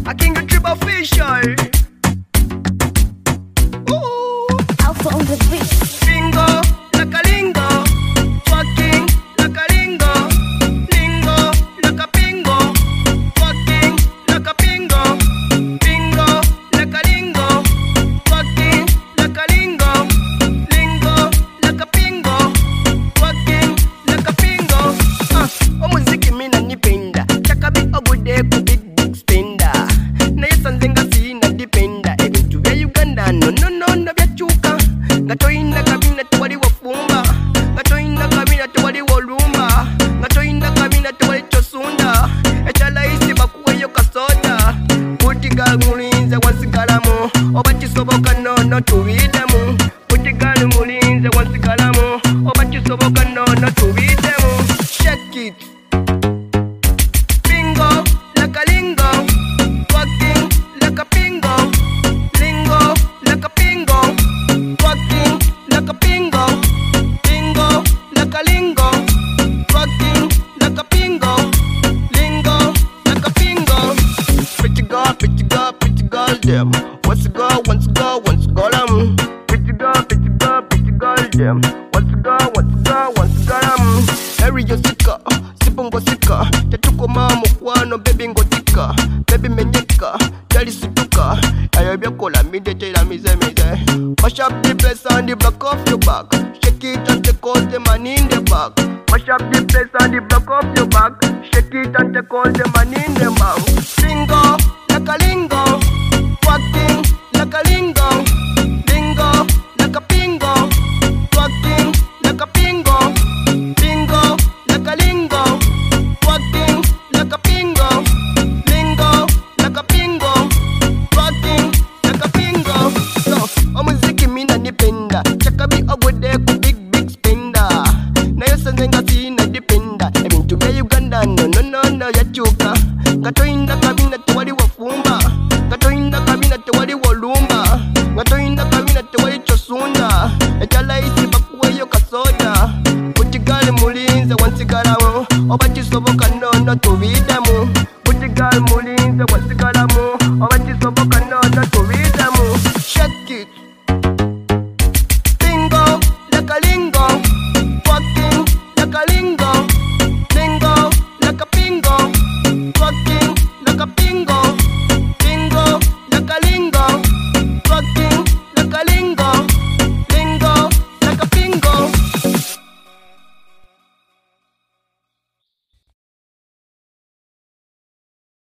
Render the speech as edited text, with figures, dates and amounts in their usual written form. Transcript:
I can get trip official. Alpha on the beat. Bingo, like a lingo. Fucking like a lingo. Lingo, like a bingo. Fucking like a bingo. Bingo, like a lingo. Fucking like a lingo. Lingo, like a bingo. Fucking like a bingo. Omuziki mina nipenda. Chakabi ogude ku big spender. Na yesanzenga sina dipenda. Ebintu bya Uganda no byachuka. Ngatoyinda kabina tewali wafumba. Ngatoyinda kabina tewali wolumba. Ngatoyinda kabina tewali chosunda. Echalaisi bakuweyo kasoda. Putigal mulinze wansigalamu. Oba kisoboka nono tubidemu. Putigal mulinze wansigalamu. Oba kisoboka nono tubidemu. Shake it. Bingo, like a lingo. Fucking like a bingo. Lingo, like a bingo. Fucking like a bingo. Bingo, like a lingo. Fucking like a bingo. Lingo, like a bingo. Pretty girl, pretty girl, pretty girl, them. Once a girl, once a girl, once a girl, pretty girl, pretty girl, pretty girl, them. Once a girl, once a girl, once a girl, Area sika, sipungo sika. Tetuko mamo kwano, baby ngotika. Baby menyeka, jali situka. Ayo byakola mide tela mize. Mash up the place and the block off your back. Shake it and take all the money in the back. Mash up the place and the block off your back. Shake it and take all the money in the back. Bingo, like a lingo. Fucking like a lingo. Bingo, like a bingo. Fucking like a bingo. Bingo, like a lingo. Fucking like a bingo. Lingo, like a bingo. Fucking like a bingo. So, omuziki mina nipenda. Chakabi ogude ku big spender. Na yosanzenga sina dipenda. Ebintu bya Uganda no yachuka. Ngatoyinda kabina tewali wafumba. Ngatoyinda kabina tewali wolumba. Ngatoyinda kabina tewali chosunda. Echalaisi bakuweyo kasoda. Putigal mulinze wansigalamu. Oba kisoboka nono tubidemu. Putigal mulinze wansigalamu. Oba